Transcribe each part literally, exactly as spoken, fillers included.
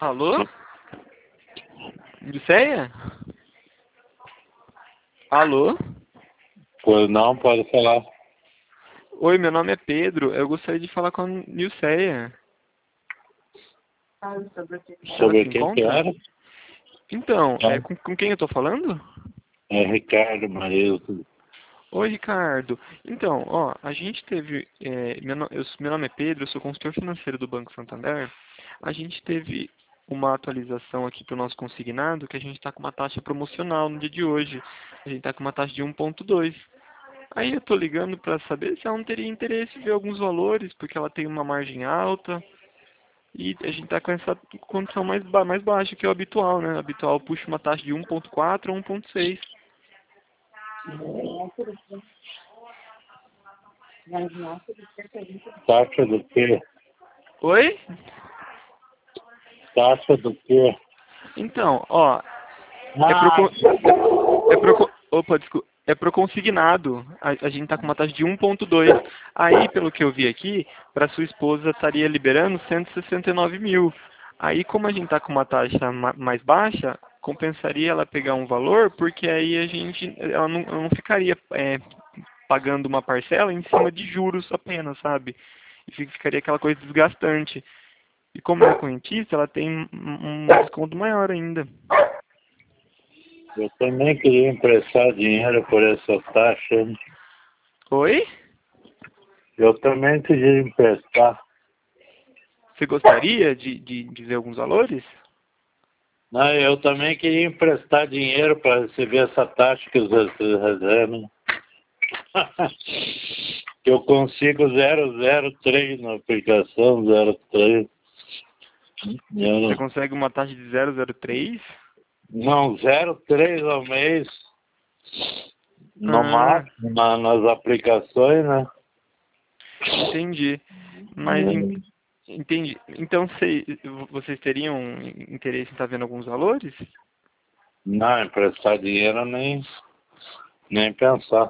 Alô? Luceia? Alô? Pois não, pode falar. Oi, meu nome é Pedro. Eu gostaria de falar com a Nilceia. Ela Sobre se quem que encontra? era? Então, é, É, com, com quem eu tô falando? é Ricardo Marildo. Oi, Ricardo. Então, ó, a gente teve... é, meu, no- eu- meu nome é Pedro, eu sou consultor financeiro do Banco Santander. A gente teve uma atualização aqui para o nosso consignado, que a gente está com uma taxa promocional no dia de hoje. A gente está com uma taxa de um ponto dois. Aí eu tô ligando para saber se ela não teria interesse em ver alguns valores, porque ela tem uma margem alta e a gente tá com essa condição mais, ba mais baixa que é o habitual, né? O habitual puxa uma taxa de um ponto quatro ou um ponto seis. Taxa do quê? Oi? Taxa do quê? Então, ó, é pro, Ah, con- é, é pro, con- opa, desculpa, é pro consignado. A, a gente tá com uma taxa de um ponto dois. Aí, pelo que eu vi aqui, para sua esposa estaria liberando cento e sessenta e nove mil. Aí, como a gente tá com uma taxa ma- mais baixa, compensaria ela pegar um valor, porque aí a gente, ela não, ela não ficaria é, pagando uma parcela em cima de juros apenas, sabe? E fi- ficaria aquela coisa desgastante. E como ela é correntista, ela tem um um desconto maior ainda. eu também queria emprestar dinheiro por essa taxa. Oi? Eu também queria emprestar. Você gostaria de, de, de ver alguns valores? Não, eu também queria emprestar dinheiro para receber essa taxa que vocês reservam. Eu consigo zero zero três na aplicação, zero três. Eu Você não, consegue uma taxa de zero vírgula zero três? não, zero três ao mês. No Ah, máximo, na, nas aplicações, né? entendi. Mas, en- entendi. Então, cê- vocês teriam interesse em estar vendo alguns valores? Não, emprestar dinheiro nem, nem pensar.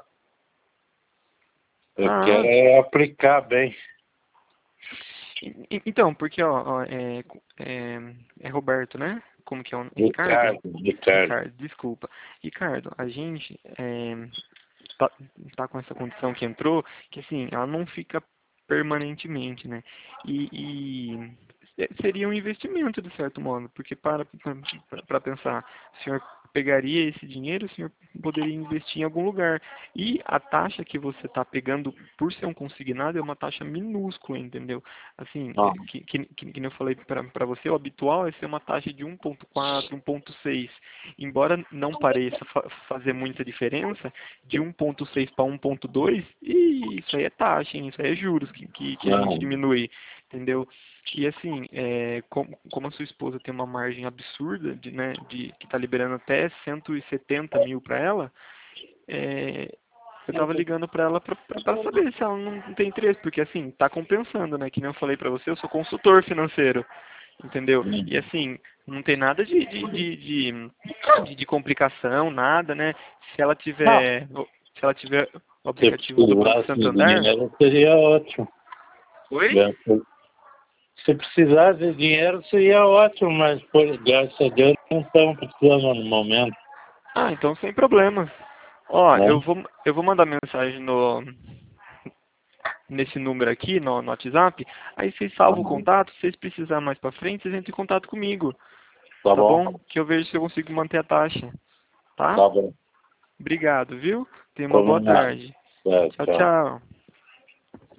Eu quero Ah, é aplicar bem. en- en- então, porque, ó, ó, é, é, é Roberto, né? Como que é o Ricardo? Ricardo, Ricardo. Ricardo, desculpa. Ricardo, a gente é, tá, tá com essa condição que entrou, que assim, ela não fica permanentemente, né? E, e seria um investimento de certo modo, porque para para pensar, o senhor pegaria esse dinheiro, o senhor poderia investir em algum lugar. E a taxa que você está pegando por ser um consignado é uma taxa minúscula, entendeu? Assim, é, Não, que, que, que, que nem eu falei para você, o habitual é ser uma taxa de um ponto quatro, um ponto seis. Embora não pareça fa fazer muita diferença, de um ponto seis para um ponto dois, e isso aí é taxa, hein? Isso aí é juros que, que, que a gente não. diminui, entendeu? E assim, é, como, como a sua esposa tem uma margem absurda, de, né, de, que está liberando até cento e setenta mil para ela, é, eu tava ligando para ela para saber se ela não tem interesse, porque assim, tá compensando, né? Que nem eu falei para você, eu sou consultor financeiro, entendeu? E assim, não tem nada de, de, de, de, de- de complicação, nada, né? Se ela Não, tiver, se ela tiver o se aplicativo do Banco precisasse de Santander. dinheiro, seria ótimo. Oi? Se precisasse de dinheiro, seria ótimo, mas por, graças a Deus não estamos precisando no momento. Ah, então sem problemas. Ó, Né? eu vou, eu vou mandar mensagem no, nesse número aqui, no, no WhatsApp. Aí vocês salvam o contato. Se vocês precisarem mais pra frente, vocês entram em contato comigo. Tá Tá bom? bom? Que eu vejo se eu consigo manter a taxa. Tá? Tá bom. Obrigado, viu? Tenha uma boa Combinado. tarde. É, Tchau, tchau. tchau.